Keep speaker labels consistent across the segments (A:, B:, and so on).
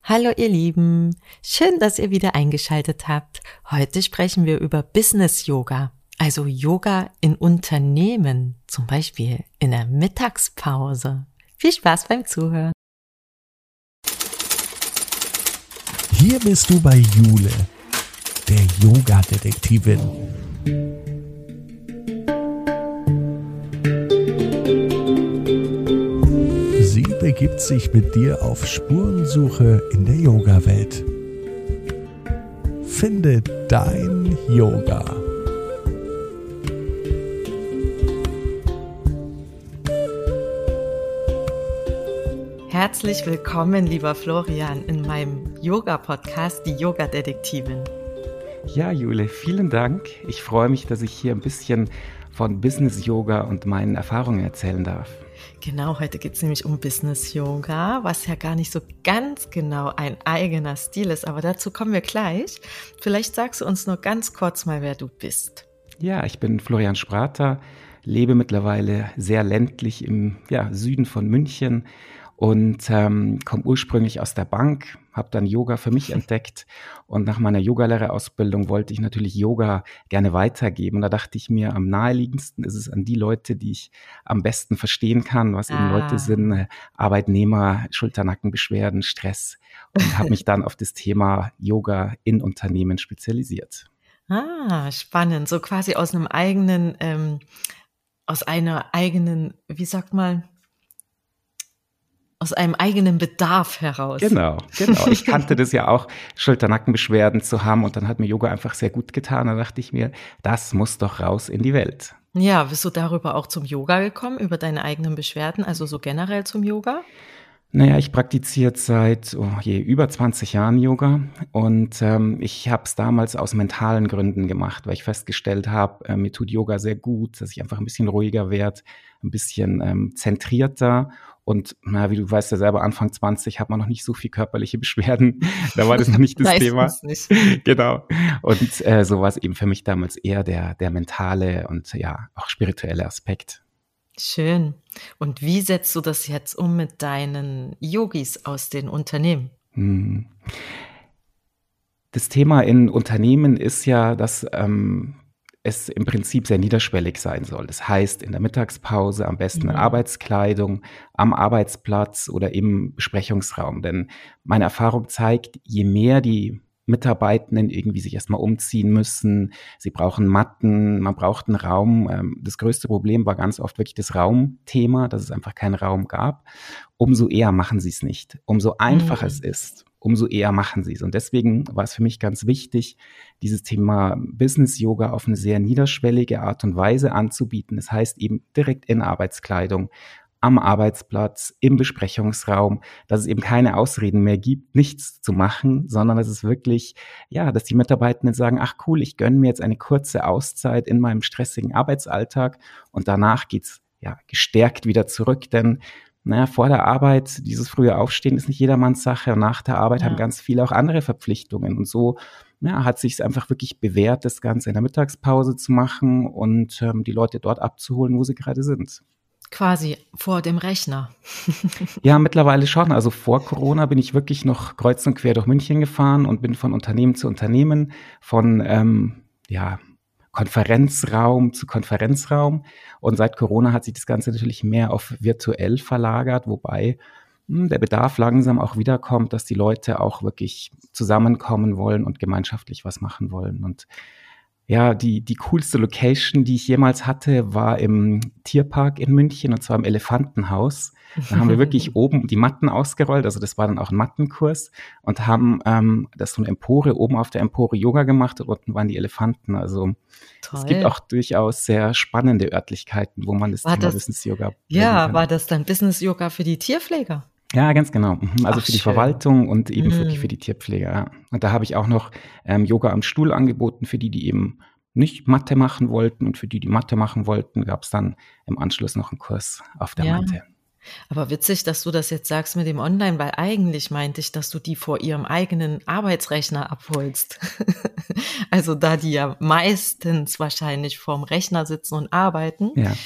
A: Hallo ihr Lieben, schön, dass ihr wieder eingeschaltet habt. Heute sprechen wir über Business Yoga, also Yoga in Unternehmen, zum Beispiel in der Mittagspause. Viel Spaß beim Zuhören.
B: Hier bist du bei Jule, der Yoga-Detektivin. Sie begibt sich mit dir auf Spurensuche in der Yoga-Welt. Finde dein Yoga.
A: Herzlich willkommen, lieber Florian, in meinem Yoga-Podcast, die Yoga-Detektivin.
C: Ja, Jule, vielen Dank. Ich freue mich, dass ich hier ein bisschen von Business Yoga und meinen Erfahrungen erzählen darf.
A: Genau, heute geht es nämlich um Business Yoga, was ja gar nicht so ganz genau ein eigener Stil ist, aber dazu kommen wir gleich. Vielleicht sagst du uns nur ganz kurz mal, wer du bist.
C: Ja, ich bin Florian Sprater, lebe mittlerweile sehr ländlich im Süden von München und komme ursprünglich aus der Bank, habe dann Yoga für mich entdeckt und nach meiner Yogalehrerausbildung wollte ich natürlich Yoga gerne weitergeben. Und da dachte ich mir, am naheliegendsten ist es an die Leute, die ich am besten verstehen kann, was eben Leute sind, Arbeitnehmer, Schulter-Nackenbeschwerden, Stress, und habe mich dann auf das Thema Yoga in Unternehmen spezialisiert.
A: Spannend, so quasi aus einer eigenen, wie sagt man, aus einem eigenen Bedarf heraus.
C: Genau. Ich kannte das ja auch, Schulter-Nackenbeschwerden zu haben, und dann hat mir Yoga einfach sehr gut getan. Da dachte ich mir, das muss doch raus in die Welt.
A: Ja, bist du darüber auch zum Yoga gekommen, über deine eigenen Beschwerden, also so generell zum Yoga?
C: Naja, ich praktiziere seit über 20 Jahren Yoga, und ich habe es damals aus mentalen Gründen gemacht, weil ich festgestellt habe, mir tut Yoga sehr gut, dass ich einfach ein bisschen ruhiger werde, ein bisschen zentrierter. Und wie du weißt ja selber, Anfang 20 hat man noch nicht so viel körperliche Beschwerden. Da war das noch nicht das Thema.
A: Nicht.
C: Genau. Und so war es eben für mich damals eher der mentale und auch spirituelle Aspekt.
A: Schön. Und wie setzt du das jetzt um mit deinen Yogis aus den Unternehmen?
C: Das Thema in Unternehmen ist ja, dass es im Prinzip sehr niederschwellig sein soll. Das heißt, in der Mittagspause am besten in Arbeitskleidung, am Arbeitsplatz oder im Besprechungsraum. Denn meine Erfahrung zeigt, je mehr die Mitarbeitenden irgendwie sich erstmal umziehen müssen, sie brauchen Matten, man braucht einen Raum. Das größte Problem war ganz oft wirklich das Raumthema, dass es einfach keinen Raum gab. Umso eher machen sie es nicht. Umso einfacher es ist, umso eher machen sie es. Und deswegen war es für mich ganz wichtig, dieses Thema Business Yoga auf eine sehr niederschwellige Art und Weise anzubieten. Das heißt eben direkt in Arbeitskleidung, am Arbeitsplatz, im Besprechungsraum, dass es eben keine Ausreden mehr gibt, nichts zu machen, sondern dass es wirklich, dass die Mitarbeitenden sagen, ach cool, ich gönne mir jetzt eine kurze Auszeit in meinem stressigen Arbeitsalltag, und danach geht's gestärkt wieder zurück, denn vor der Arbeit, dieses frühe Aufstehen ist nicht jedermanns Sache, und nach der Arbeit haben ganz viele auch andere Verpflichtungen, und so hat sich einfach wirklich bewährt, das Ganze in der Mittagspause zu machen und die Leute dort abzuholen, wo sie gerade sind.
A: Quasi vor dem Rechner.
C: Ja, mittlerweile schon. Also vor Corona bin ich wirklich noch kreuz und quer durch München gefahren und bin von Unternehmen zu Unternehmen, von Konferenzraum zu Konferenzraum. Und seit Corona hat sich das Ganze natürlich mehr auf virtuell verlagert, wobei der Bedarf langsam auch wiederkommt, dass die Leute auch wirklich zusammenkommen wollen und gemeinschaftlich was machen wollen. Und die coolste Location, die ich jemals hatte, war im Tierpark in München, und zwar im Elefantenhaus. Da haben wir wirklich oben die Matten ausgerollt, also das war dann auch ein Mattenkurs, und haben das so eine Empore, oben auf der Empore Yoga gemacht, und unten waren die Elefanten. Also es gibt auch durchaus sehr spannende Örtlichkeiten, wo man das Thema Business Yoga kann.
A: War das dann Business Yoga für die Tierpfleger?
C: Ja, ganz genau. Also für die Verwaltung und eben wirklich für die Tierpfleger. Ja. Und da habe ich auch noch Yoga am Stuhl angeboten für die eben nicht Mathe machen wollten. Und für die Mathe machen wollten, gab es dann im Anschluss noch einen Kurs auf der Matte.
A: Aber witzig, dass du das jetzt sagst mit dem Online, weil eigentlich meinte ich, dass du die vor ihrem eigenen Arbeitsrechner abholst. Also da die ja meistens wahrscheinlich vorm Rechner sitzen und arbeiten.
C: Ja.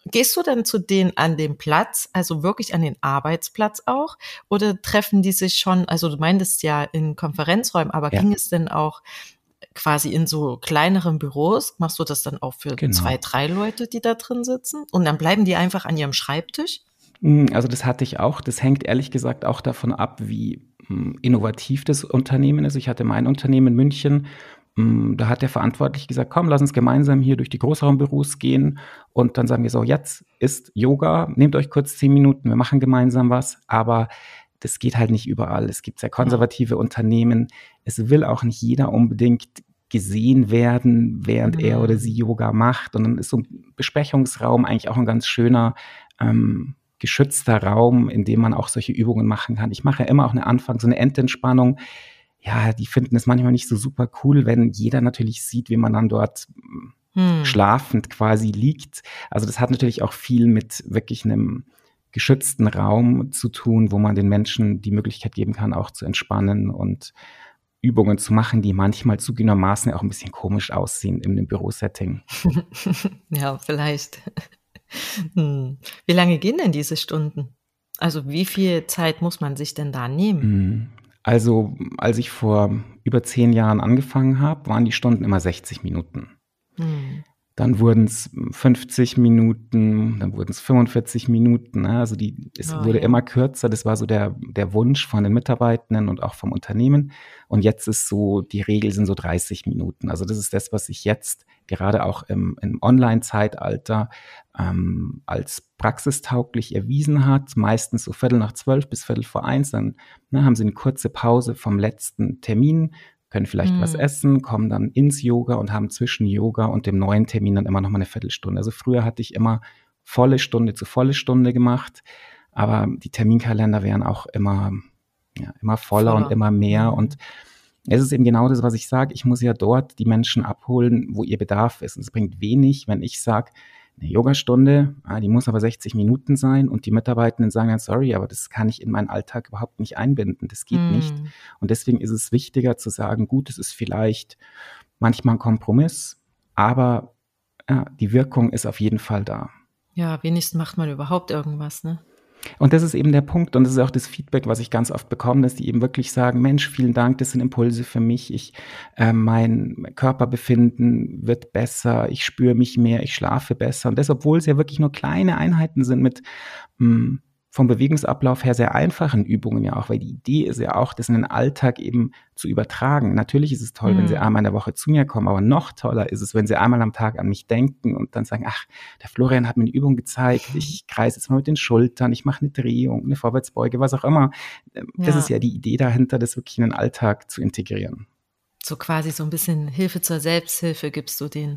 A: Gehst du dann zu denen an den Platz, also wirklich an den Arbeitsplatz auch? Oder treffen die sich schon, also du meintest ja in Konferenzräumen, aber
C: Ja,
A: ging es denn auch quasi in so kleineren Büros? Machst du das dann auch für 2,
C: genau.
A: 3 Leute, die da drin sitzen? Und dann bleiben die einfach an ihrem Schreibtisch?
C: Also das hatte ich auch. Das hängt ehrlich gesagt auch davon ab, wie innovativ das Unternehmen ist. Ich hatte mein Unternehmen in München. Da hat der Verantwortliche gesagt, komm, lass uns gemeinsam hier durch die Großraumbüros gehen. Und dann sagen wir so, jetzt ist Yoga, nehmt euch kurz 10 Minuten, wir machen gemeinsam was. Aber das geht halt nicht überall. Es gibt sehr
A: Ja.
C: konservative Unternehmen. Es will auch nicht jeder unbedingt gesehen werden, während er oder sie
A: Hm.
C: Yoga macht. Und dann ist so ein Besprechungsraum eigentlich auch ein ganz schöner, geschützter Raum, in dem man auch solche Übungen machen kann. Ich mache ja immer auch so eine Endentspannung. Ja, die finden es manchmal nicht so super cool, wenn jeder natürlich sieht, wie man dann dort
A: Hm.
C: schlafend quasi liegt. Also das hat natürlich auch viel mit wirklich einem geschützten Raum zu tun, wo man den Menschen die Möglichkeit geben kann, auch zu entspannen und Übungen zu machen, die manchmal zugegebenermaßen auch ein bisschen komisch aussehen in dem Bürosetting.
A: Ja, vielleicht. Hm. Wie lange gehen denn diese Stunden? Also wie viel Zeit muss man sich denn da nehmen?
C: Mhm. Also, als ich vor über 10 Jahren angefangen habe, waren die Stunden immer 60 Minuten.
A: Hm.
C: Dann wurden es 50 Minuten, dann wurden es 45 Minuten, ne? Also es
A: Oh
C: wurde
A: ja.
C: immer kürzer. Das war so der Wunsch von den Mitarbeitenden und auch vom Unternehmen. Und jetzt ist so, die Regel sind so 30 Minuten. Also das ist das, was sich jetzt gerade auch im Online-Zeitalter als praxistauglich erwiesen hat. Meistens so 11:45 bis 1:15. Dann haben sie eine kurze Pause vom letzten Termin, können vielleicht was
A: Hm.
C: essen, kommen dann ins Yoga und haben zwischen Yoga und dem neuen Termin dann immer noch mal eine Viertelstunde. Also früher hatte ich immer volle Stunde zu volle Stunde gemacht, aber die Terminkalender wären auch immer, ja, immer voller und
A: Voller.
C: immer mehr.
A: Hm.
C: Und es ist eben genau das, was ich sage. Ich muss ja dort die Menschen abholen, wo ihr Bedarf ist. Und es bringt wenig, wenn ich sage, eine Yogastunde, die muss aber 60 Minuten sein und die Mitarbeitenden sagen dann, sorry, aber das kann ich in meinen Alltag überhaupt nicht einbinden. Das geht nicht.
A: Hm.
C: Und deswegen ist es wichtiger zu sagen, gut, es ist vielleicht manchmal ein Kompromiss, aber ja, die Wirkung ist auf jeden Fall da.
A: Ja, wenigstens macht man überhaupt irgendwas, ne?
C: Und das ist eben der Punkt und das ist auch das Feedback, was ich ganz oft bekomme, dass die eben wirklich sagen, Mensch, vielen Dank, das sind Impulse für mich. Mein Körperbefinden wird besser, ich spüre mich mehr, ich schlafe besser. Und das, obwohl es ja wirklich nur kleine Einheiten sind mit mh, vom Bewegungsablauf her sehr einfachen Übungen ja auch, weil die Idee ist ja auch, das in den Alltag eben zu übertragen. Natürlich ist es toll, wenn sie
A: Hm.
C: einmal in der Woche zu mir kommen, aber noch toller ist es, wenn sie einmal am Tag an mich denken und dann sagen, ach, der Florian hat mir eine Übung gezeigt, ich kreise jetzt mal mit den Schultern, ich mache eine Drehung, eine Vorwärtsbeuge, was auch immer. Das ist
A: Ja,
C: ja die Idee dahinter, das wirklich in den Alltag zu integrieren.
A: so quasi so ein bisschen Hilfe zur Selbsthilfe gibst du denen.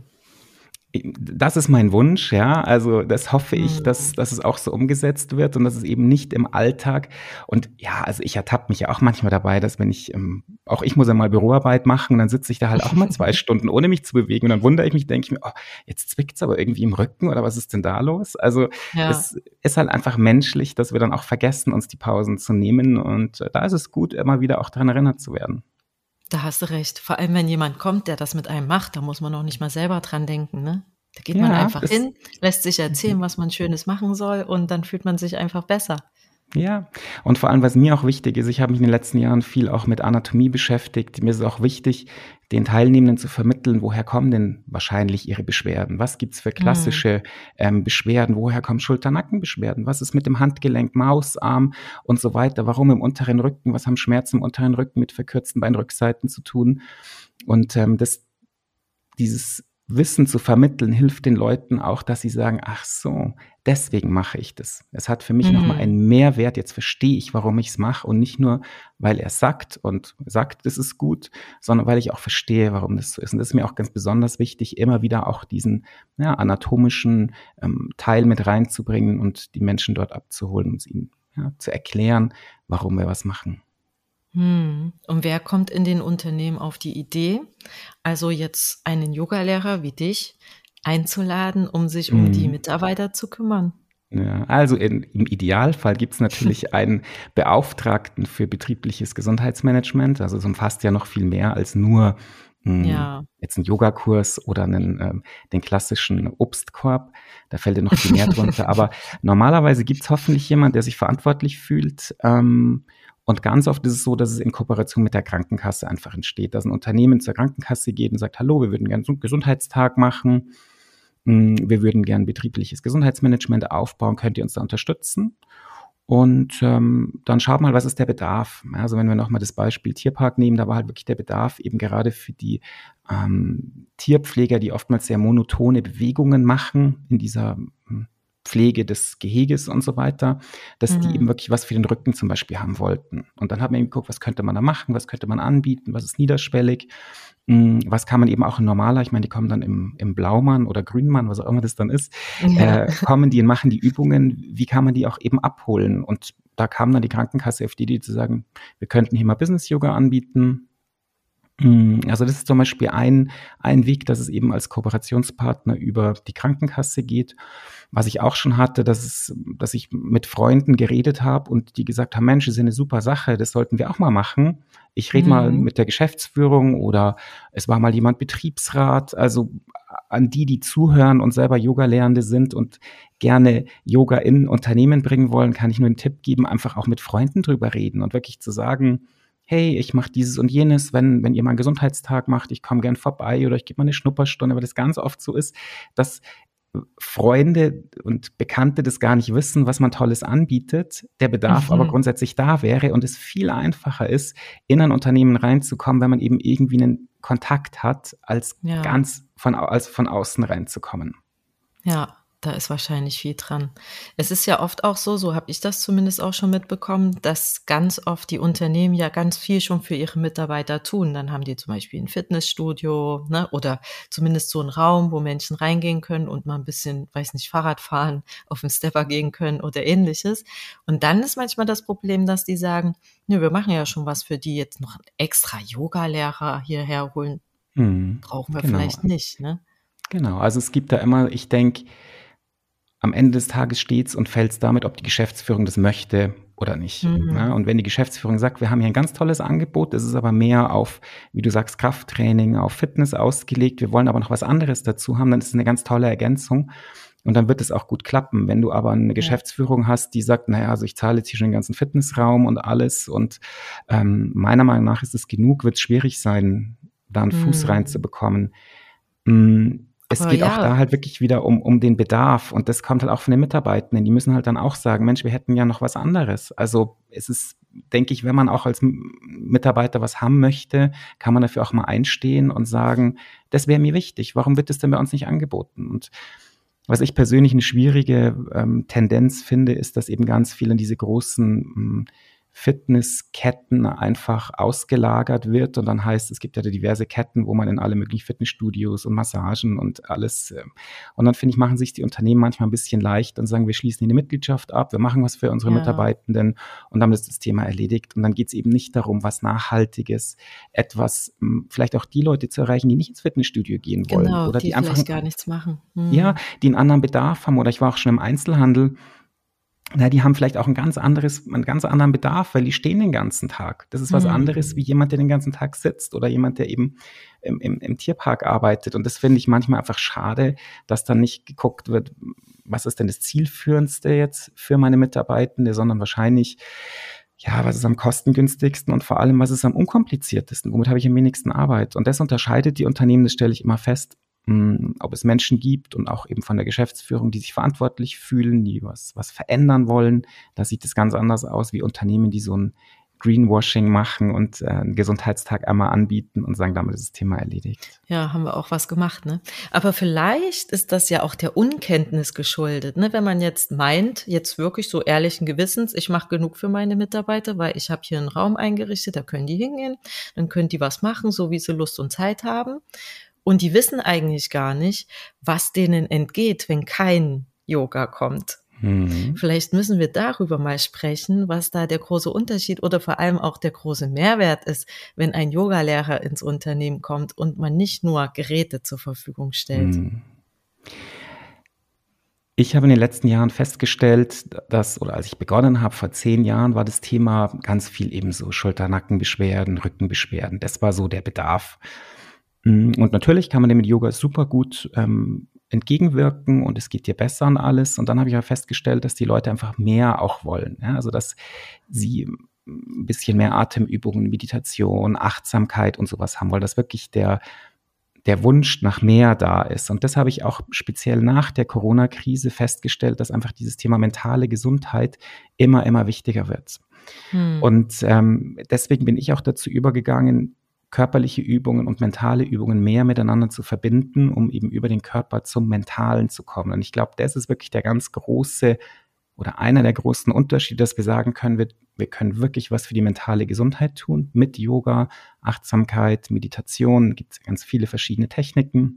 C: Das ist mein Wunsch, ja. Also das hoffe ich,
A: Hm.
C: dass es auch so umgesetzt wird und dass es eben nicht im Alltag. Und ja, also ich ertappe mich ja auch manchmal dabei, dass wenn auch ich muss ja mal Büroarbeit machen und dann sitze ich da halt auch mal 2 Stunden, ohne mich zu bewegen. Und dann wundere ich mich, denke ich mir, oh, jetzt zwickt's aber irgendwie im Rücken oder was ist denn da los? Also
A: Ja,
C: es ist halt einfach menschlich, dass wir dann auch vergessen, uns die Pausen zu nehmen. Und da ist es gut, immer wieder auch daran erinnert zu werden.
A: da hast du recht. Vor allem, wenn jemand kommt, der das mit einem macht, da muss man noch nicht mal selber dran denken, ne? Da geht man
C: Ja,
A: einfach hin, lässt sich erzählen, was man Schönes machen soll und dann fühlt man sich einfach besser.
C: Ja, und vor allem, was mir auch wichtig ist, ich habe mich in den letzten Jahren viel auch mit Anatomie beschäftigt. Mir ist es auch wichtig, den Teilnehmenden zu vermitteln, woher kommen denn wahrscheinlich ihre Beschwerden? Was gibt's für
A: Mhm.
C: klassische Beschwerden? Woher kommen Schulter-Nackenbeschwerden? Was ist mit dem Handgelenk, Maus, Arm und so weiter? Warum im unteren Rücken? Was haben Schmerzen im unteren Rücken mit verkürzten Beinrückseiten zu tun? Und dieses Wissen zu vermitteln, hilft den Leuten auch, dass sie sagen, ach so, deswegen mache ich das. Es hat für mich nochmal
A: Mhm.
C: einen Mehrwert. Jetzt verstehe ich, warum ich es mache und nicht nur, weil er sagt und sagt, das ist gut, sondern weil ich auch verstehe, warum das so ist. Und das ist mir auch ganz besonders wichtig, immer wieder auch diesen anatomischen Teil mit reinzubringen und die Menschen dort abzuholen und ihnen zu erklären, warum wir was machen.
A: Mhm. Und wer kommt in den Unternehmen auf die Idee, also jetzt einen Yogalehrer wie dich einzuladen, um sich um die
C: Mhm.
A: Mitarbeiter zu kümmern?
C: Ja, also im Idealfall gibt es natürlich einen Beauftragten für betriebliches Gesundheitsmanagement. Also es umfasst ja noch viel mehr als nur
A: Ja.
C: Jetzt einen Yogakurs oder den klassischen Obstkorb, da fällt dir noch viel mehr drunter. Aber normalerweise gibt es hoffentlich jemand, der sich verantwortlich fühlt. Und ganz oft ist es so, dass es in Kooperation mit der Krankenkasse einfach entsteht, dass ein Unternehmen zur Krankenkasse geht und sagt, hallo, wir würden gerne einen Gesundheitstag machen. Wir würden gerne betriebliches Gesundheitsmanagement aufbauen. Könnt ihr uns da unterstützen? Und dann schaut mal, was ist der Bedarf. Also wenn wir nochmal das Beispiel Tierpark nehmen, da war halt wirklich der Bedarf eben gerade für die Tierpfleger, die oftmals sehr monotone Bewegungen machen in dieser Pflege des Geheges und so weiter, dass die eben wirklich was für den Rücken zum Beispiel haben wollten. Und dann hat man eben geguckt, was könnte man da machen, was könnte man anbieten, was ist niederschwellig, was kann man eben auch in normaler, ich meine, die kommen dann im Blaumann oder Grünmann, was auch immer das dann ist, kommen die und machen die Übungen, wie kann man die auch eben abholen? Und da kam dann die Krankenkasse auf die Idee zu sagen, wir könnten hier mal Business-Yoga anbieten. Also das ist zum Beispiel ein Weg, dass es eben als Kooperationspartner über die Krankenkasse geht. Was ich auch schon hatte, dass ich mit Freunden geredet habe und die gesagt haben, Mensch, das ist eine super Sache, das sollten wir auch mal machen. Ich rede mal mit der Geschäftsführung oder es war mal jemand Betriebsrat. Also an die zuhören und selber Yoga-Lehrende sind und gerne Yoga in Unternehmen bringen wollen, kann ich nur einen Tipp geben, einfach auch mit Freunden drüber reden und wirklich zu sagen, hey, ich mache dieses und jenes, wenn ihr mal einen Gesundheitstag macht, ich komme gern vorbei oder ich gebe mal eine Schnupperstunde, weil das ganz oft so ist, dass Freunde und Bekannte das gar nicht wissen, was man Tolles anbietet, der Bedarf aber grundsätzlich da wäre und es viel einfacher ist, in ein Unternehmen reinzukommen, wenn man eben irgendwie einen Kontakt hat, als ganz von außen reinzukommen.
A: Ja, da ist wahrscheinlich viel dran. Es ist ja oft auch so habe ich das zumindest auch schon mitbekommen, dass ganz oft die Unternehmen ja ganz viel schon für ihre Mitarbeiter tun. Dann haben die zum Beispiel ein Fitnessstudio, ne, oder zumindest so einen Raum, wo Menschen reingehen können und mal ein bisschen, weiß nicht, Fahrrad fahren, auf den Stepper gehen können oder Ähnliches. Und dann ist manchmal das Problem, dass die sagen, nö, wir machen ja schon was für die, jetzt noch einen extra Yoga-Lehrer hierher holen, brauchen wir vielleicht nicht, ne?
C: Genau, also es gibt da immer, ich denke, am Ende des Tages steht's und fällt's damit, ob die Geschäftsführung das möchte oder nicht. Ja, und wenn die Geschäftsführung sagt, wir haben hier ein ganz tolles Angebot, das ist aber mehr auf, wie du sagst, Krafttraining, auf Fitness ausgelegt, wir wollen aber noch was anderes dazu haben, dann ist es eine ganz tolle Ergänzung und dann wird es auch gut klappen. Wenn du aber eine Geschäftsführung hast, die sagt, naja, also ich zahle jetzt hier schon den ganzen Fitnessraum und alles und meiner Meinung nach ist es genug, wird es schwierig sein, da einen Fuß reinzubekommen. Es geht auch da halt wirklich wieder um den Bedarf und das kommt halt auch von den Mitarbeitenden. Die müssen halt dann auch sagen, Mensch, wir hätten ja noch was anderes. Also es ist, denke ich, wenn man auch als Mitarbeiter was haben möchte, kann man dafür auch mal einstehen und sagen, das wäre mir wichtig. Warum wird das denn bei uns nicht angeboten? Und was ich persönlich eine schwierige Tendenz finde, ist, dass eben ganz viel in diese großen Fitnessketten einfach ausgelagert wird und dann heißt, es gibt ja diverse Ketten, wo man in alle möglichen Fitnessstudios und Massagen und alles und dann finde ich, machen sich die Unternehmen manchmal ein bisschen leicht und sagen, wir schließen eine Mitgliedschaft ab, wir machen was für unsere Mitarbeitenden und dann ist das Thema erledigt und dann geht es eben nicht darum, was Nachhaltiges, etwas, vielleicht auch die Leute zu erreichen, die nicht ins Fitnessstudio gehen wollen oder die einfach
A: vielleicht gar nichts machen.
C: Ja, die einen anderen Bedarf haben oder ich war auch schon im Einzelhandel. Na, die haben vielleicht auch einen ganz anderen Bedarf, weil die stehen den ganzen Tag. Das ist was anderes wie jemand, der den ganzen Tag sitzt oder jemand, der eben im Tierpark arbeitet. Und das finde ich manchmal einfach schade, dass dann nicht geguckt wird, was ist denn das Zielführendste jetzt für meine Mitarbeitende, sondern wahrscheinlich, ja, was ist am kostengünstigsten und vor allem, was ist am unkompliziertesten? Womit habe ich am wenigsten Arbeit? Und das unterscheidet die Unternehmen, das stelle ich immer fest, ob es Menschen gibt und auch eben von der Geschäftsführung, die sich verantwortlich fühlen, die was verändern wollen. Da sieht es ganz anders aus wie Unternehmen, die so ein Greenwashing machen und einen Gesundheitstag einmal anbieten und sagen, damit ist das Thema erledigt.
A: Ja, haben wir auch was gemacht, ne? Aber vielleicht ist das ja auch der Unkenntnis geschuldet, ne? Wenn man jetzt meint, jetzt wirklich so ehrlichen Gewissens, ich mache genug für meine Mitarbeiter, weil ich habe hier einen Raum eingerichtet, da können die hingehen, dann können die was machen, so wie sie Lust und Zeit haben. Und die wissen eigentlich gar nicht, was denen entgeht, wenn kein Yoga kommt. Vielleicht müssen wir darüber mal sprechen, was da der große Unterschied oder vor allem auch der große Mehrwert ist, wenn ein Yogalehrer ins Unternehmen kommt und man nicht nur Geräte zur Verfügung stellt.
C: Ich habe in den letzten Jahren festgestellt, oder als ich begonnen habe, vor 10 Jahren, war das Thema ganz viel eben so Schulter-Nackenbeschwerden, Rückenbeschwerden. Das war so der Bedarf. Und natürlich kann man dem mit Yoga super gut entgegenwirken und es geht dir besser und alles. Und dann habe ich ja festgestellt, dass die Leute einfach mehr auch wollen. Ja? Also dass sie ein bisschen mehr Atemübungen, Meditation, Achtsamkeit und sowas haben wollen, dass wirklich der Wunsch nach mehr da ist. Und das habe ich auch speziell nach der Corona-Krise festgestellt, dass einfach dieses Thema mentale Gesundheit immer, immer wichtiger wird. Und deswegen bin ich auch dazu übergegangen, körperliche Übungen und mentale Übungen mehr miteinander zu verbinden, um eben über den Körper zum Mentalen zu kommen. Und ich glaube, das ist wirklich der ganz große oder einer der großen Unterschiede, dass wir sagen können, wir können wirklich was für die mentale Gesundheit tun mit Yoga, Achtsamkeit, Meditation, gibt es ganz viele verschiedene Techniken.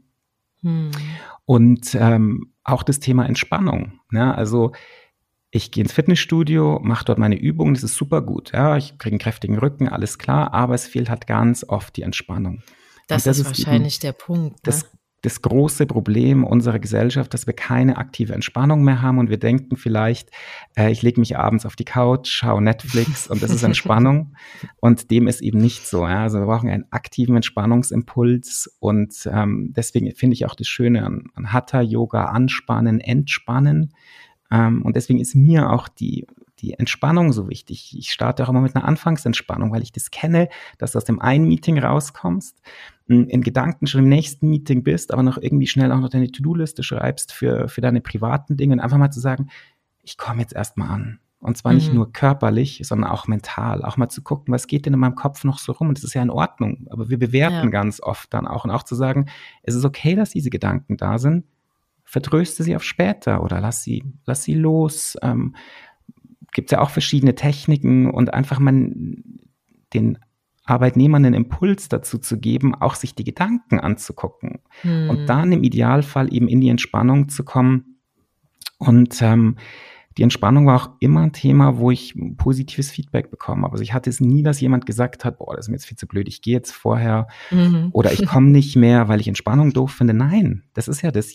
C: Und auch das Thema Entspannung. Ne? Also ich gehe ins Fitnessstudio, mache dort meine Übungen, das ist super gut. Ja, ich kriege einen kräftigen Rücken, alles klar, aber es fehlt halt ganz oft die Entspannung.
A: Das ist wahrscheinlich der Punkt. Ne?
C: Das große Problem unserer Gesellschaft, dass wir keine aktive Entspannung mehr haben und wir denken vielleicht, ich lege mich abends auf die Couch, schaue Netflix und das ist Entspannung und dem ist eben nicht so. Ja? Also wir brauchen einen aktiven Entspannungsimpuls und deswegen finde ich auch das Schöne an Hatha-Yoga, anspannen, entspannen. Und deswegen ist mir auch die Entspannung so wichtig. Ich starte auch immer mit einer Anfangsentspannung, weil ich das kenne, dass du aus dem einen Meeting rauskommst, in Gedanken schon im nächsten Meeting bist, aber noch irgendwie schnell auch noch deine To-Do-Liste schreibst für deine privaten Dinge und einfach mal zu sagen, ich komme jetzt erstmal an. Und zwar nicht nur körperlich, sondern auch mental. Auch mal zu gucken, was geht denn in meinem Kopf noch so rum? Und das ist ja in Ordnung. Aber wir bewerten ganz oft dann auch. Und auch zu sagen, es ist okay, dass diese Gedanken da sind. Vertröste sie auf später oder lass sie los. Gibt es ja auch verschiedene Techniken und einfach mal den Arbeitnehmern einen Impuls dazu zu geben, auch sich die Gedanken anzugucken und dann im Idealfall eben in die Entspannung zu kommen. Und die Entspannung war auch immer ein Thema, wo ich positives Feedback bekommen habe. Also ich hatte es nie, dass jemand gesagt hat, boah, das ist mir jetzt viel zu blöd, ich gehe jetzt vorher oder ich komme nicht mehr, weil ich Entspannung doof finde. Nein, das ist ja das,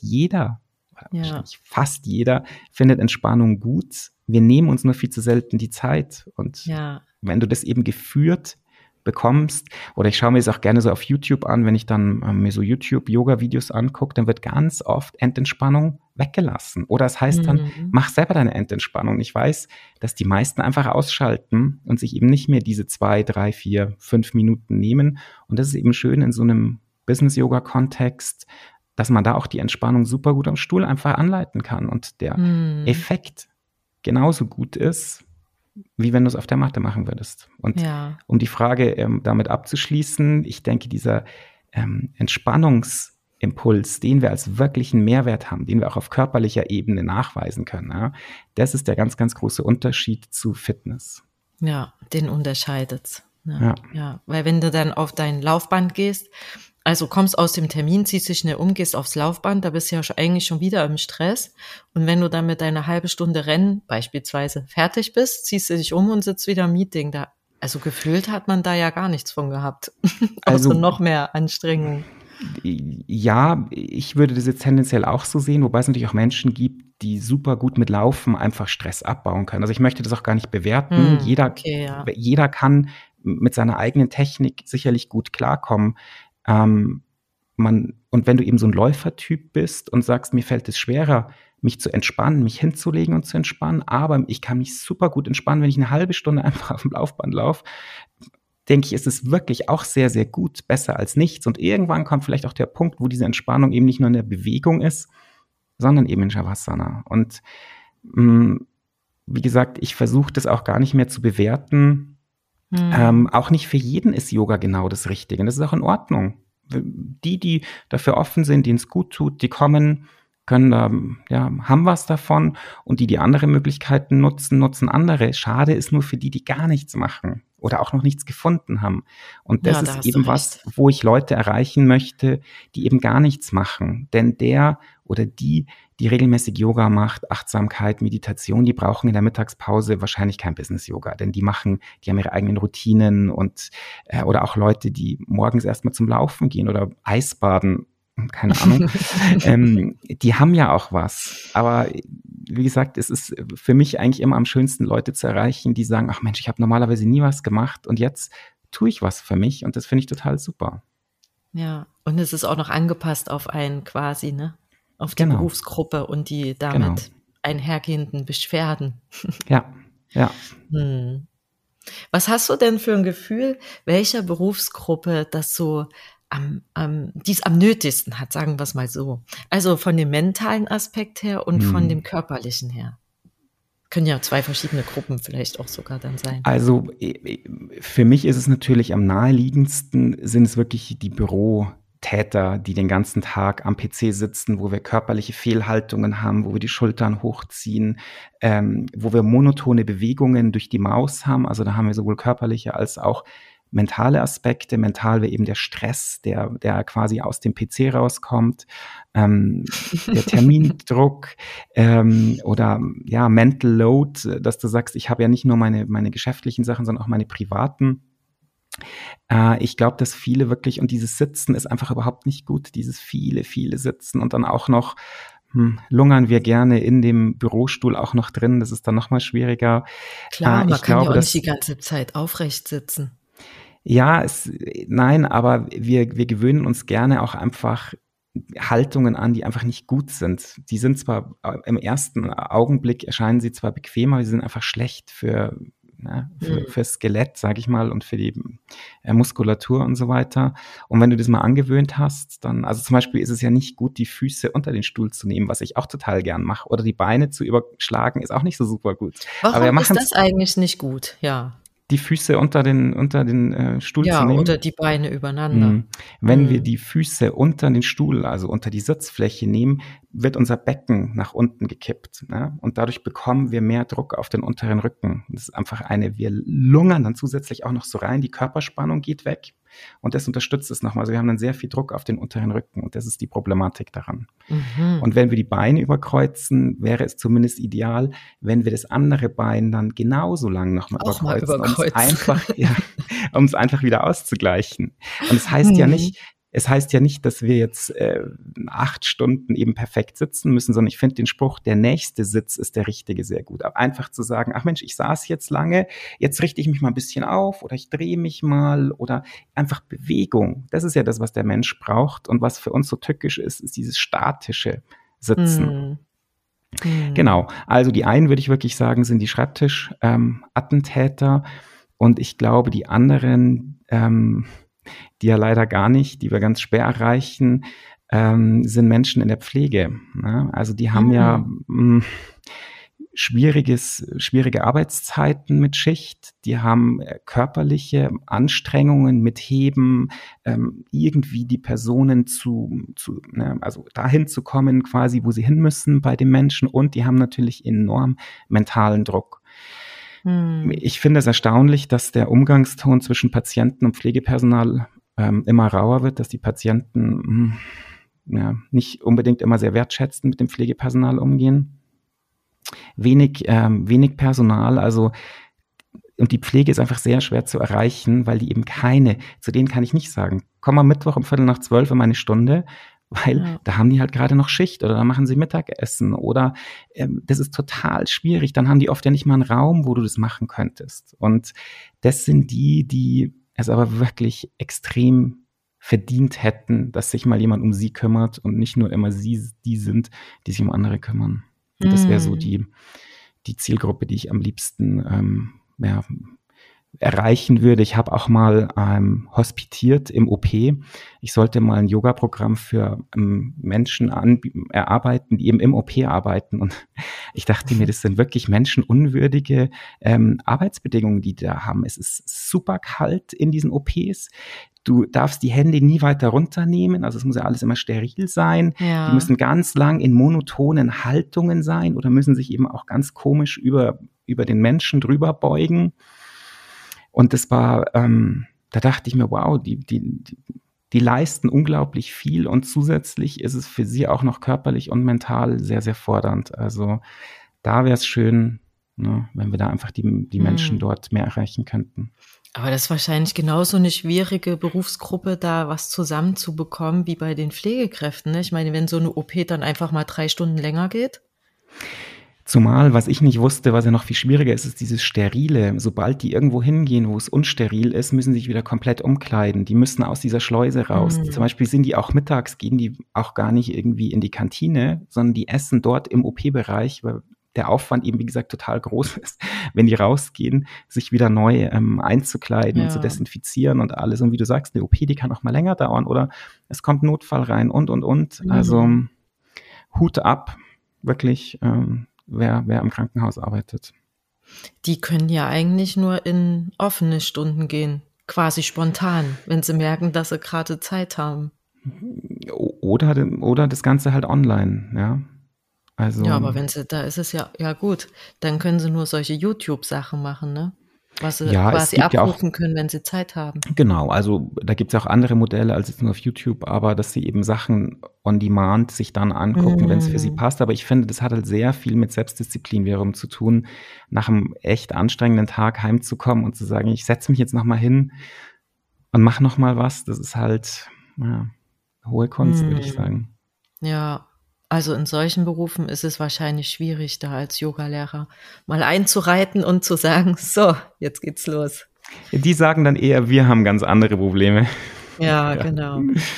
C: fast jeder findet Entspannung gut. Wir nehmen uns nur viel zu selten die Zeit. Und wenn du das eben geführt bekommst, oder ich schaue mir das auch gerne so auf YouTube an, wenn ich dann mir so YouTube-Yoga-Videos angucke, dann wird ganz oft Endentspannung weggelassen. Oder es heißt dann, mach selber deine Endentspannung. Ich weiß, dass die meisten einfach ausschalten und sich eben nicht mehr diese 2, 3, 4, 5 Minuten nehmen. Und das ist eben schön in so einem Business-Yoga-Kontext, dass man da auch die Entspannung super gut am Stuhl einfach anleiten kann und der Effekt genauso gut ist, wie wenn du es auf der Matte machen würdest. Und um die Frage damit abzuschließen, ich denke, dieser Entspannungsimpuls, den wir als wirklichen Mehrwert haben, den wir auch auf körperlicher Ebene nachweisen können, das ist der ganz, ganz große Unterschied zu Fitness.
A: Ja, den unterscheidet's. Ja, weil wenn du dann auf dein Laufband gehst, also kommst aus dem Termin, ziehst dich schnell um, gehst aufs Laufband, da bist du ja eigentlich schon wieder im Stress. Und wenn du dann mit deiner halbe Stunde Rennen beispielsweise fertig bist, ziehst du dich um und sitzt wieder im Meeting. Also gefühlt hat man da ja gar nichts von gehabt. Also noch mehr Anstrengung.
C: Ja, ich würde das jetzt tendenziell auch so sehen, wobei es natürlich auch Menschen gibt, die super gut mit Laufen einfach Stress abbauen können. Also ich möchte das auch gar nicht bewerten. Jeder kann mit seiner eigenen Technik sicherlich gut klarkommen. Und wenn du eben so ein Läufertyp bist und sagst, mir fällt es schwerer, mich zu entspannen, mich hinzulegen und zu entspannen, aber ich kann mich super gut entspannen, wenn ich eine halbe Stunde einfach auf dem Laufband laufe, denke ich, ist es wirklich auch sehr, sehr gut, besser als nichts. Und irgendwann kommt vielleicht auch der Punkt, wo diese Entspannung eben nicht nur in der Bewegung ist, sondern eben in Shavasana. Und wie gesagt, ich versuche das auch gar nicht mehr zu bewerten. Auch nicht für jeden ist Yoga genau das Richtige. Und das ist auch in Ordnung. Die dafür offen sind, denen es gut tut, die kommen, können da, haben was davon. Und die andere Möglichkeiten nutzen andere. Schade ist nur für die gar nichts machen oder auch noch nichts gefunden haben. Und das ist eben was, wo ich Leute erreichen möchte, die eben gar nichts machen. Denn der oder die regelmäßig Yoga macht, Achtsamkeit, Meditation, die brauchen in der Mittagspause wahrscheinlich kein Business-Yoga, denn die haben ihre eigenen Routinen und oder auch Leute, die morgens erstmal zum Laufen gehen oder Eisbaden, keine Ahnung, die haben ja auch was. Aber wie gesagt, es ist für mich eigentlich immer am schönsten, Leute zu erreichen, die sagen, ach Mensch, ich habe normalerweise nie was gemacht und jetzt tue ich was für mich und das finde ich total super.
A: Ja. Und es ist auch noch angepasst auf einen quasi, ne? Auf die
C: Genau,
A: Berufsgruppe und die
C: genau.
A: damit einhergehenden Beschwerden.
C: Ja, ja.
A: Hm. Was hast du denn für ein Gefühl, welcher Berufsgruppe das so die es am nötigsten hat, sagen wir es mal so? Also von dem mentalen Aspekt her und von dem
C: Hm.
A: körperlichen her. Können ja 2 verschiedene Gruppen vielleicht auch sogar dann sein.
C: Also für mich ist es natürlich am naheliegendsten, sind es wirklich die Bürotäter, die den ganzen Tag am PC sitzen, wo wir körperliche Fehlhaltungen haben, wo wir die Schultern hochziehen, wo wir monotone Bewegungen durch die Maus haben. Also da haben wir sowohl körperliche als auch mentale Aspekte. Mental wäre eben der Stress, der quasi aus dem PC rauskommt, der Termindruck oder ja, Mental Load, dass du sagst, ich habe ja nicht nur meine geschäftlichen Sachen, sondern auch meine privaten. Ich glaube, dass viele wirklich, und dieses Sitzen ist einfach überhaupt nicht gut, dieses viele Sitzen und dann auch noch lungern wir gerne in dem Bürostuhl auch noch drin, das ist dann nochmal schwieriger.
A: Klar, man
C: Ich
A: kann ja
C: glaube,
A: auch nicht
C: dass
A: die ganze Zeit aufrecht sitzen.
C: ja, nein, aber wir gewöhnen uns gerne auch einfach Haltungen an, die einfach nicht gut sind. Die sind zwar im ersten Augenblick erscheinen sie zwar bequem, aber sie sind einfach schlecht für Skelett, sage ich mal, und für die Muskulatur und so weiter. Und wenn du das mal angewöhnt hast, dann, also zum Beispiel ist es ja nicht gut, die Füße unter den Stuhl zu nehmen, was ich auch total gern mache, oder die Beine zu überschlagen, ist auch nicht so super gut. Aber wir
A: Warum ist
C: machen
A: das eigentlich nicht gut? Ja.
C: die Füße unter den Stuhl zu
A: Ja, oder
C: nehmen.
A: die Beine übereinander.
C: Wenn wir die Füße unter den Stuhl, also unter die Sitzfläche nehmen, wird unser Becken nach unten gekippt. Ne? Und dadurch bekommen wir mehr Druck auf den unteren Rücken. Das ist einfach wir lungern dann zusätzlich auch noch so rein, die Körperspannung geht weg. Und das unterstützt es nochmal. Also wir haben dann sehr viel Druck auf den unteren Rücken und das ist die Problematik daran. Und wenn wir die Beine überkreuzen, wäre es zumindest ideal, wenn wir das andere Bein dann genauso lang nochmal überkreuzen, um es einfach wieder auszugleichen. Und es heißt ja nicht, dass wir jetzt 8 Stunden eben perfekt sitzen müssen, sondern ich finde den Spruch, der nächste Sitz ist der richtige, sehr gut. Aber einfach zu sagen, ach Mensch, ich saß jetzt lange, jetzt richte ich mich mal ein bisschen auf oder ich drehe mich mal oder einfach Bewegung. Das ist ja das, was der Mensch braucht und was für uns so tückisch ist dieses statische Sitzen. Genau, also die einen, würde ich wirklich sagen, sind die Schreibtisch-Attentäter und ich glaube, die anderen, die ja leider gar nicht, die wir ganz schwer erreichen, sind Menschen in der Pflege. Ne? Also die haben ja schwierige Arbeitszeiten mit Schicht, die haben körperliche Anstrengungen mit Heben, irgendwie die Personen also dahin zu kommen, quasi, wo sie hin müssen bei den Menschen, und die haben natürlich enorm mentalen Druck. Ich finde es erstaunlich, dass der Umgangston zwischen Patienten und Pflegepersonal immer rauer wird, dass die Patienten nicht unbedingt immer sehr wertschätzend mit dem Pflegepersonal umgehen. Wenig Personal, also, und die Pflege ist einfach sehr schwer zu erreichen, weil die eben zu denen kann ich nicht sagen, komm am Mittwoch um 11:45 in meine Stunde, weil da haben die halt gerade noch Schicht oder da machen sie Mittagessen oder das ist total schwierig. Dann haben die oft ja nicht mal einen Raum, wo du das machen könntest. Und das sind die es aber wirklich extrem verdient hätten, dass sich mal jemand um sie kümmert und nicht nur immer sie die sind, die sich um andere kümmern. Und das wäre so die Zielgruppe, die ich am liebsten erreichen würde. Ich habe auch mal hospitiert im OP. Ich sollte mal ein Yoga-Programm für Menschen erarbeiten, die eben im OP arbeiten. Und ich dachte mir, das sind wirklich menschenunwürdige Arbeitsbedingungen, die da haben. Es ist super kalt in diesen OPs. Du darfst die Hände nie weiter runternehmen, also es muss ja alles immer steril sein. Ja. Die müssen ganz lang in monotonen Haltungen sein oder müssen sich eben auch ganz komisch über den Menschen drüber beugen. Und das war, da dachte ich mir, wow, die leisten unglaublich viel und zusätzlich ist es für sie auch noch körperlich und mental sehr, sehr fordernd. Also da wäre es schön, ne, wenn wir da einfach die Menschen dort mehr erreichen könnten.
A: Aber das ist wahrscheinlich genauso eine schwierige Berufsgruppe, da was zusammenzubekommen wie bei den Pflegekräften. Ne? Ich meine, wenn so eine OP dann einfach mal 3 Stunden länger geht.
C: Zumal, was ich nicht wusste, was ja noch viel schwieriger ist, ist dieses Sterile. Sobald die irgendwo hingehen, wo es unsteril ist, müssen sie sich wieder komplett umkleiden. Die müssen aus dieser Schleuse raus. Zum Beispiel sind die auch mittags, gehen die auch gar nicht irgendwie in die Kantine, sondern die essen dort im OP-Bereich, weil der Aufwand eben, wie gesagt, total groß ist, wenn die rausgehen, sich wieder neu einzukleiden und zu desinfizieren und alles. Und wie du sagst, eine OP, die kann auch mal länger dauern oder es kommt Notfall rein und. Also Hut ab, wirklich, wer im Krankenhaus arbeitet.
A: Die können ja eigentlich nur in offene Stunden gehen, quasi spontan, wenn sie merken, dass sie gerade Zeit haben.
C: Oder das Ganze halt online, ja. Also,
A: ja, aber wenn sie, da ist es ja gut, dann können sie nur solche YouTube-Sachen machen, ne? Was sie quasi abrufen können, wenn sie Zeit haben.
C: Genau, also da gibt es auch andere Modelle als jetzt nur auf YouTube, aber dass sie eben Sachen on demand sich dann angucken, wenn es für sie passt. Aber ich finde, das hat halt sehr viel mit Selbstdisziplin wiederum zu tun, nach einem echt anstrengenden Tag heimzukommen und zu sagen, ich setze mich jetzt nochmal hin und mache nochmal was. Das ist halt hohe Kunst, würde ich sagen.
A: Ja. Also in solchen Berufen ist es wahrscheinlich schwierig, da als Yogalehrer mal einzureiten und zu sagen, so, jetzt geht's los.
C: Die sagen dann eher, wir haben ganz andere Probleme.
A: Ja, genau.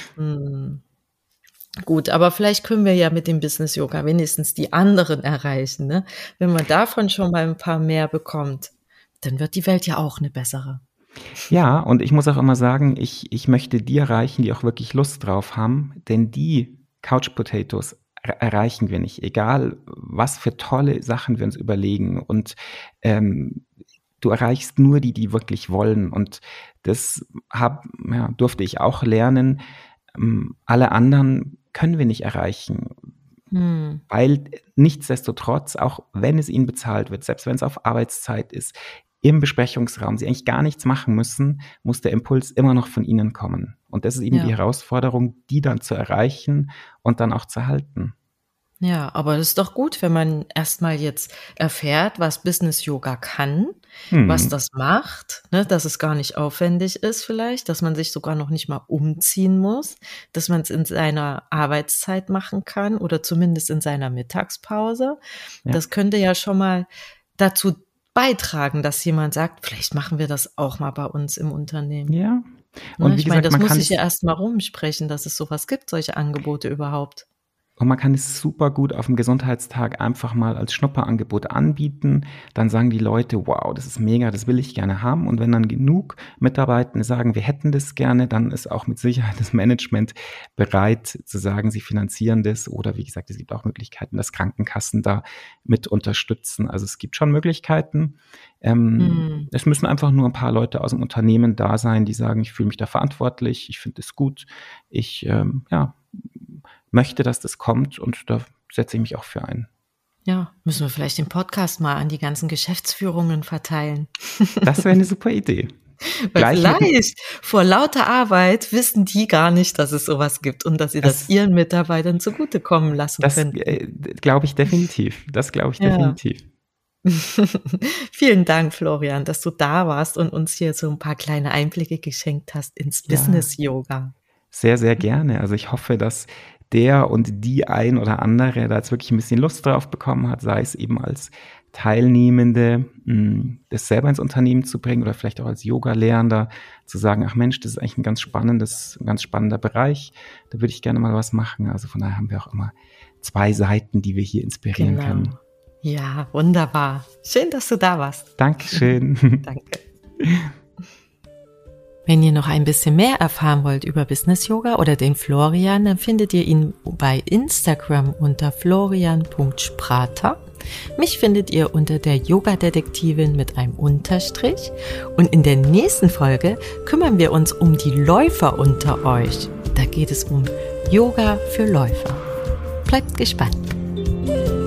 A: Gut, aber vielleicht können wir ja mit dem Business Yoga wenigstens die anderen erreichen, ne? Wenn man davon schon mal ein paar mehr bekommt, dann wird die Welt ja auch eine bessere.
C: Ja, und ich muss auch immer sagen, ich möchte die erreichen, die auch wirklich Lust drauf haben, denn die Couch Potatoes erreichen wir nicht, egal was für tolle Sachen wir uns überlegen und du erreichst nur die wirklich wollen und das durfte ich auch lernen, alle anderen können wir nicht erreichen, weil nichtsdestotrotz, auch wenn es ihnen bezahlt wird, selbst wenn es auf Arbeitszeit ist, im Besprechungsraum sie eigentlich gar nichts machen müssen, muss der Impuls immer noch von ihnen kommen. Und das ist eben die Herausforderung, die dann zu erreichen und dann auch zu halten.
A: Ja, aber das ist doch gut, wenn man erstmal jetzt erfährt, was Business Yoga kann, was das macht, ne, dass es gar nicht aufwendig ist vielleicht, dass man sich sogar noch nicht mal umziehen muss, dass man es in seiner Arbeitszeit machen kann oder zumindest in seiner Mittagspause. Ja. Das könnte ja schon mal dazu beitragen, dass jemand sagt, vielleicht machen wir das auch mal bei uns im Unternehmen.
C: Ja.
A: Und ne, ich meine, das muss ich ja erst mal rumsprechen, dass es sowas gibt, solche Angebote überhaupt.
C: Und man kann es super gut auf dem Gesundheitstag einfach mal als Schnupperangebot anbieten. Dann sagen die Leute, wow, das ist mega, das will ich gerne haben. Und wenn dann genug Mitarbeitende sagen, wir hätten das gerne, dann ist auch mit Sicherheit das Management bereit zu sagen, sie finanzieren das. Oder wie gesagt, es gibt auch Möglichkeiten, dass Krankenkassen da mit unterstützen. Also es gibt schon Möglichkeiten. Es müssen einfach nur ein paar Leute aus dem Unternehmen da sein, die sagen, ich fühle mich da verantwortlich, ich finde es gut, ich möchte, dass das kommt und da setze ich mich auch für ein.
A: Ja, müssen wir vielleicht den Podcast mal an die ganzen Geschäftsführungen verteilen.
C: Das wäre eine super Idee.
A: Weil vielleicht vor lauter Arbeit wissen die gar nicht, dass es sowas gibt und dass sie das ihren Mitarbeitern zugutekommen lassen können.
C: Das glaube ich definitiv.
A: Vielen Dank, Florian, dass du da warst und uns hier so ein paar kleine Einblicke geschenkt hast ins Business Yoga.
C: Sehr, sehr gerne. Also ich hoffe, dass der und die ein oder andere da jetzt wirklich ein bisschen Lust drauf bekommen hat, sei es eben als Teilnehmende, das selber ins Unternehmen zu bringen oder vielleicht auch als Yoga-Lehrender zu sagen, ach Mensch, das ist eigentlich ein ganz spannender Bereich, da würde ich gerne mal was machen. Also von daher haben wir auch immer 2 Seiten, die wir hier inspirieren können.
A: Ja, wunderbar. Schön, dass du da warst.
C: Dankeschön.
A: Danke. Wenn ihr noch ein bisschen mehr erfahren wollt über Business Yoga oder den Florian, dann findet ihr ihn bei Instagram unter florian.sprater. Mich findet ihr unter der Yoga-Detektivin mit einem Unterstrich. Und in der nächsten Folge kümmern wir uns um die Läufer unter euch. Da geht es um Yoga für Läufer. Bleibt gespannt.